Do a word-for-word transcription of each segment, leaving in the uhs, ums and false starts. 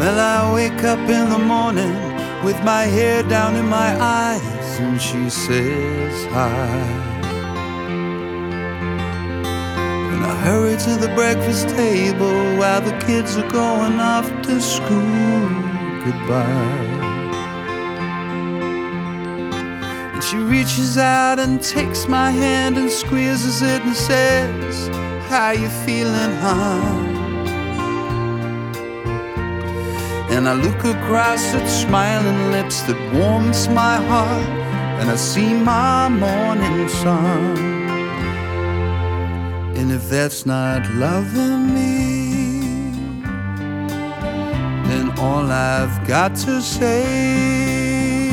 Well, I wake up in the morning with my hair down in my eyes, and she says hi. And I hurry to the breakfast table while the kids are going off to school. Goodbye. And she reaches out and takes my hand and squeezes it and says, how you feeling, huh? And I look across at smiling lips that warms my heart, and I see my morning sun. And if that's not loving me, then all I've got to say,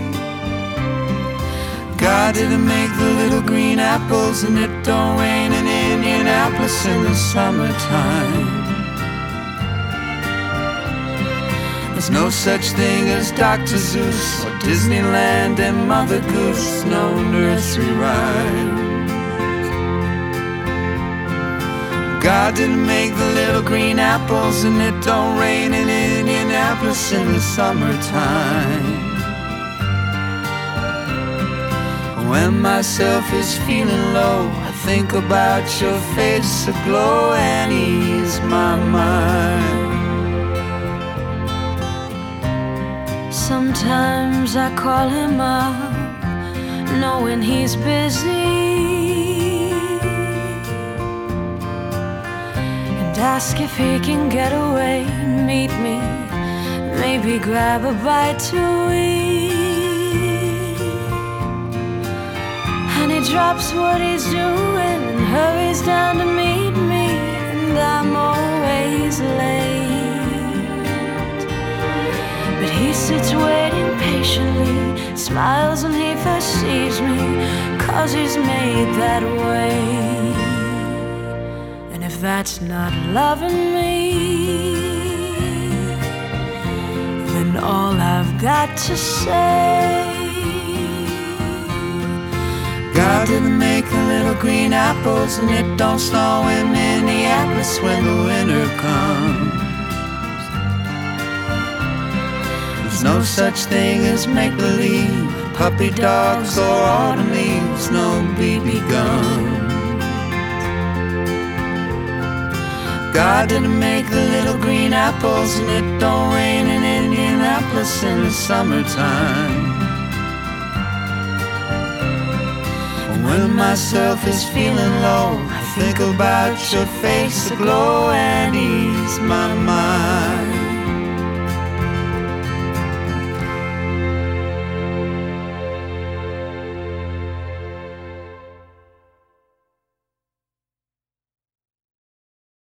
God didn't make the little green apples, and it don't rain in Indianapolis in the summertime. There's no such thing as Doctor Zeus or Disneyland and Mother Goose, no nursery rhyme. God didn't make the little green apples, and it don't rain in Indianapolis in the summertime. When myself is feeling low, I think about your face aglow and ease my mind. Sometimes I call him up, knowing he's busy, and ask if he can get away, meet me, maybe grab a bite to eat. And he drops what he's doing and hurries down to meet me, and I'm always late. But he sits waiting patiently, smiles when he first sees me, 'cause he's made that way. And if that's not loving me, then all I've got to say, God didn't make the little green apples, and it don't snow in Minneapolis when the winter comes. There's no such thing as make-believe, puppy dogs or autumn leaves, no B B guns. God didn't make the little green apples, and it don't rain in Indianapolis in the summertime. When myself is feeling low, I think about your face aglow and ease my